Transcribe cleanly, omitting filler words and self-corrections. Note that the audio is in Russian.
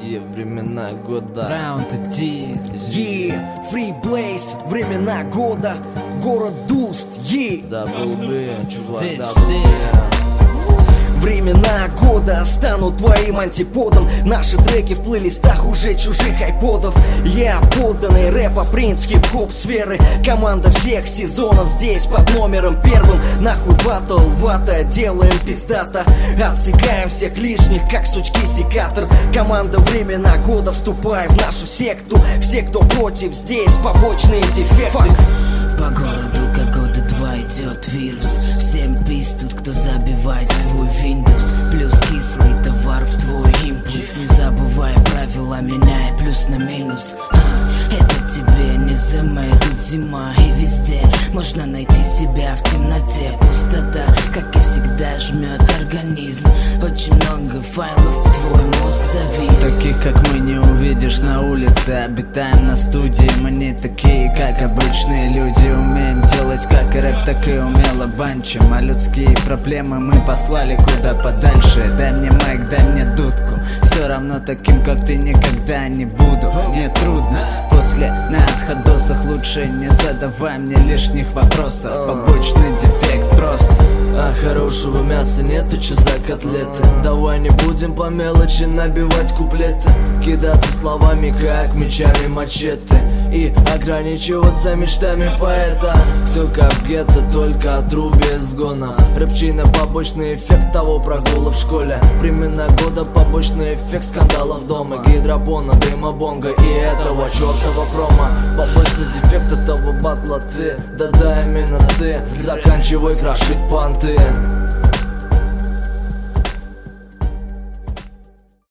И времена года. Round 1. Free Blaze, времена года. Город Дуст, Да был бы, чувак, здесь да все. Времена года станут твоим антиподом. Наши треки в плейлистах уже чужих айподов. Я подданный рэпа, принц хип-хоп сферы. Команда всех сезонов здесь под номером первым. Нахуй батл, вата, делаем пиздата. Отсекаем всех лишних, как сучки секатор. Команда времена года, вступай в нашу секту. Все, кто против, здесь побочные дефекты. По городу как года два идет вирус. Всем пиздут, кто забивает свой Windows. Плюс кислый товар в твой импульс. Не забывай правила, меняй плюс на минус. Это тебе не зима, тут зима. И везде можно найти себя в темноте. Пустота, как и всегда, жмет организм. Очень много файлов, твой мозг завис. Таких как мы не увидишь на улице. Обитаем на студии, мы не такие, как обычные люди. Умеем делать как и рэп, так и умело банчим. А людские проблемы мы послали куда подальше. Дай мне майк, дай мне дудку. Все равно таким, как ты, никогда не буду. Мне трудно, после на отходосах лучше не задавай мне лишних вопросов. Побочный дефект просто. А хорошего мяса нету, чё за котлеты? Давай не будем по мелочи набивать куплеты. Кидаться словами, как мечами мачете. И ограничиваться мечтами поэта. Все как в гетто, только от руби сгонов. Рэпчина побочный эффект того прогула в школе. Времена года побочный эффект скандалов дома. Гидропона, дыма бонга и этого чертова промо. Побочный дефект этого батла ты. Да-да, именно ты. Заканчивай крошить понты.